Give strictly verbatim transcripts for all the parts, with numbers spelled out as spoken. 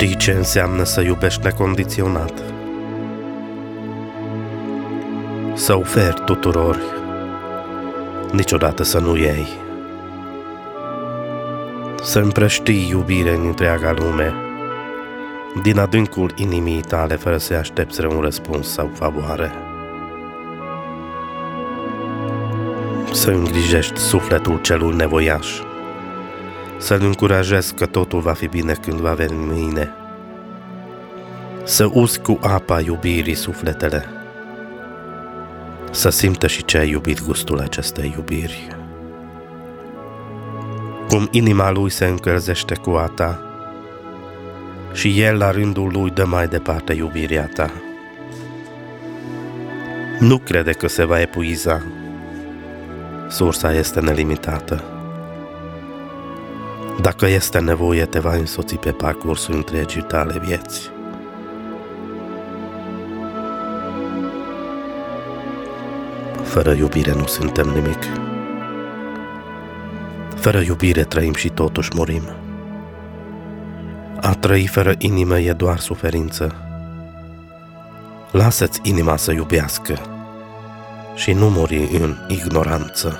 Știi ce înseamnă să iubești necondiționat? Să oferi tuturor, niciodată să nu iei. Să împrăștii iubire în întreaga lume, din adâncul inimii tale, fără să aștepți un răspuns sau favoare. Să îngrijești sufletul celui nevoiaș, să-l încurajezi că totul va fi bine când va veni mâine. Să uzi cu apa iubirii sufletele, să simtă și ce ai iubit gustul acestei iubiri. Cum inima lui se încălzește cu a ta și el la rândul lui dă mai departe iubirea ta. Nu crede că se va epuiza, sursa este nelimitată. Dacă este nevoie, te va însoți pe parcursul întregii tale vieți. Fără iubire nu suntem nimic. Fără iubire trăim și totuși murim. A trăi fără inimă e doar suferință. Lasă-ți inima să iubească și nu muri în ignoranță.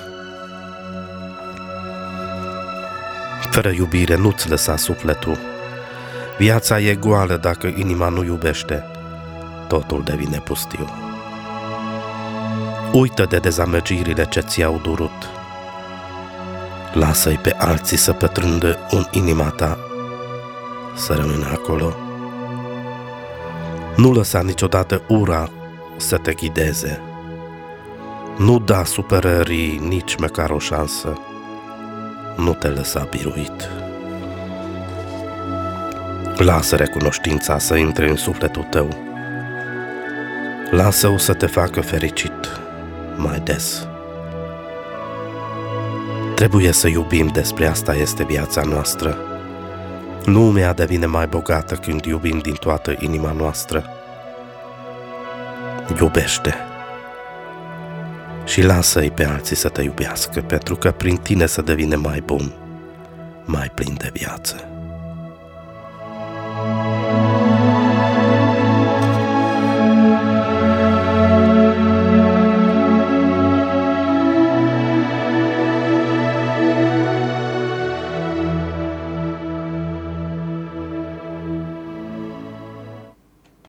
Fără iubire nu-ți lăsa sufletul. Viața e goală dacă inima nu iubește. Totul devine pustiu. Uită de dezamăgirile ce ți-au durut. Lasă-i pe alții să pătrundă în inima ta, să rămână acolo. Nu lăsa niciodată ura să te ghideze. Nu da supărării nici măcar o șansă. Nu te lăsa biruit. Lasă recunoștința să intre în sufletul tău. Lasă-o să te facă fericit mai des. Trebuie să iubim, despre asta este viața noastră. Lumea devine mai bogată când iubim din toată inima noastră. Iubește și lasă-i pe alții să te iubească, pentru că prin tine să devine mai bun, mai plin de viață.